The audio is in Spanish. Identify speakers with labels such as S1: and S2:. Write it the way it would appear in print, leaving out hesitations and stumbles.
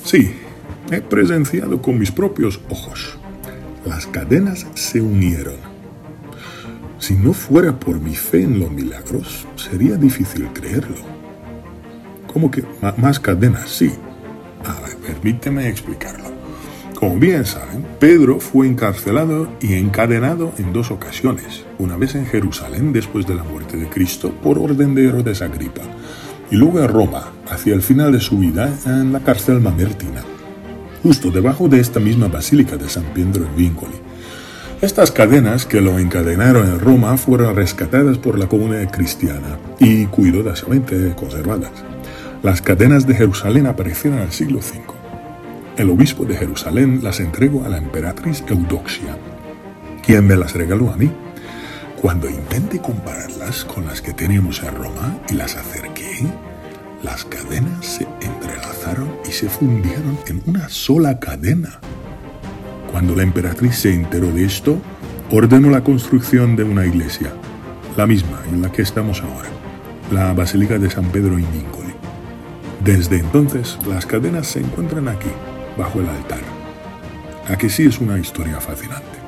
S1: Sí, he presenciado con mis propios ojos. Las cadenas se unieron. Si no fuera por mi fe en los milagros, sería difícil creerlo. ¿Cómo que más cadenas? Sí. A ver, permíteme explicarlo. Como bien saben, Pedro fue encarcelado y encadenado en 2 ocasiones. Una vez en Jerusalén después de la muerte de Cristo por orden de Herodes Agripa. Y luego en Roma, hacia el final de su vida, en la cárcel mamertina, justo debajo de esta misma basílica de San Pietro in Vincoli. Estas cadenas que lo encadenaron en Roma fueron rescatadas por la comunidad cristiana y cuidadosamente conservadas. Las cadenas de Jerusalén aparecieron en el siglo V. El obispo de Jerusalén las entregó a la emperatriz Eudoxia, quien me las regaló a mí. Cuando intenté compararlas con las que teníamos en Roma y las acerqué, las cadenas se entrelazaron y se fundieron en una sola cadena. Cuando la emperatriz se enteró de esto, ordenó la construcción de una iglesia, la misma en la que estamos ahora, la Basílica de San Pedro in Vincoli. Desde entonces, las cadenas se encuentran aquí, bajo el altar. ¿A que sí es una historia fascinante?